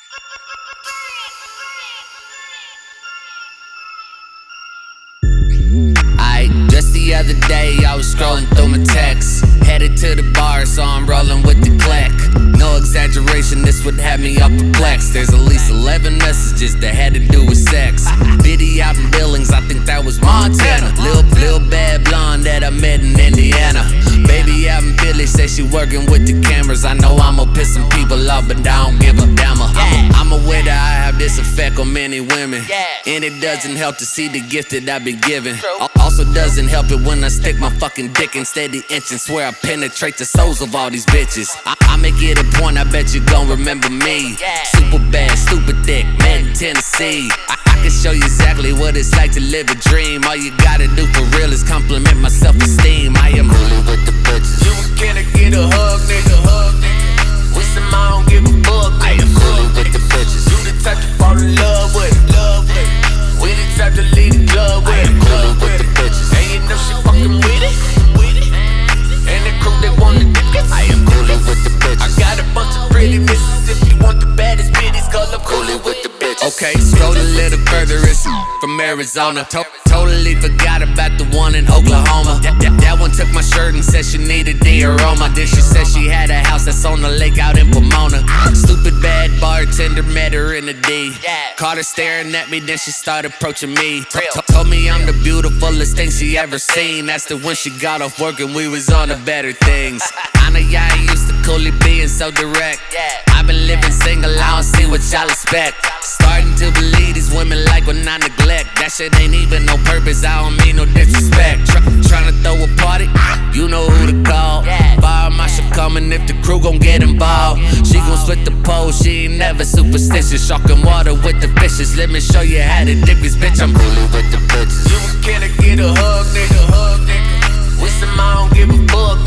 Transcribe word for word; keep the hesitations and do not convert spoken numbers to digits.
Just the other day, I was scrolling through my texts. Headed to the bar, so I'm rolling with the click. No exaggeration, this would have me up perplexed. There's at least eleven messages that had to do with sex. Biddy out in Billings, I think that was Montana. Lil, lil bad blonde that I met in Indiana. Baby out in Philly, say she working with the cameras. I know I'ma piss some people off, but I don't give a damn. I'm aware that I have this effect on many women, and it doesn't help to see the gift that I've been given. Also doesn't help it when I stick my fucking dick in steady inch and swear I penetrate the souls of all these bitches. I, I make it a point, I bet you gon' remember me. Super bad, stupid thick, made in Tennessee. I, I can show you exactly what it's like to live a dream. All you gotta do for real is compliment my self-esteem. I am really with the bitches. You can I get a hug, nigga, hug, nigga. With some I don't give a fuck, nigga. I am really with the bitches. You the type to fall in love with, love with. We the type to lead the club with, I am really with the bitches. And you know she fucking with it, with it. And the crew they want the dickers. I am really with the bitches. I got a bunch of pretty misses. If you want the baddest bitches, call I'm really with the bitches. Okay, scroll a little further, it's from Arizona. To totally forgot about the one in Oklahoma. That, that, that one took my shirt and said she needed the aroma. Then she said she had a house that's on the lake out in Pomona. Stupid bad bartender met her in the D. Caught her staring at me, then she started approaching me. T told me I'm the beautifulest thing she ever seen. That's the when she got off work and we was on to better things. I know y'all ain't used to Cooley being so direct. I've been living single, I don't see what y'all expect. Starting to believe these women like when I neglect. That shit ain't even no purpose, I don't mean no disrespect. Try, tryna throw a party, you know who to call. Fire marshal coming if the crew gon' get involved. She gon' split the pole, she ain't never superstitious. Sharking water with the fishes, let me show you how to dip this bitch. I'm really with the bitches. You can I get a hug, nigga, hug, nigga. With some I don't give a fuck,